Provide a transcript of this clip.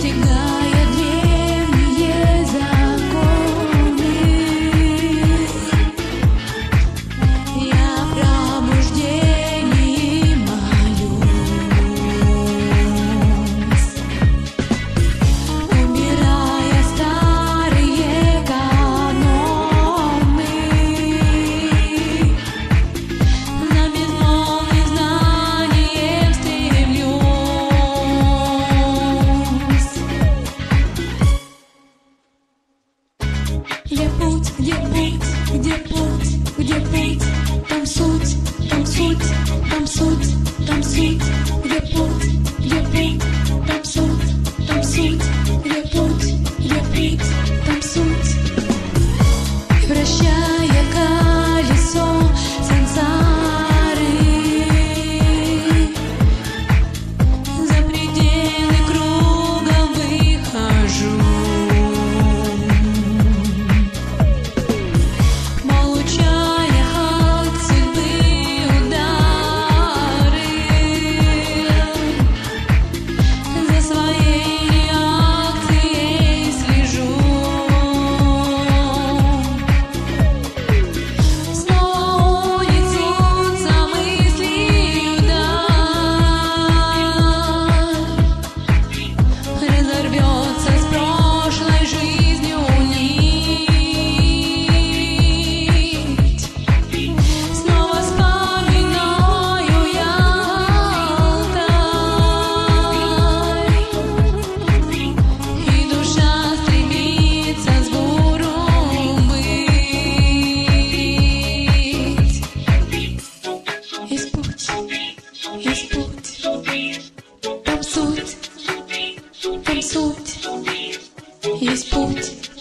постигая древние законы. Я в пробуждении молюсь, убирая старые каноны. На безмолвные знания стремлюсь. Где путь, где путь, где путь, где путь? Там суть, там суть, там суть, там суть. Где путь, где путь? Там суть, там суть. Где путь, где путь? Там суть. Вращая колесо сансары, за пределы круга выхожу. Получая от судьбы удары, за своей реакцией слежу. Снова унесутся мысли вдаль, разорвется с прошлой жизнью нить. Снова вспоминаю я Алтай, и душа стремится с бурю быть. Есть путь, есть путь, там суть, есть путь.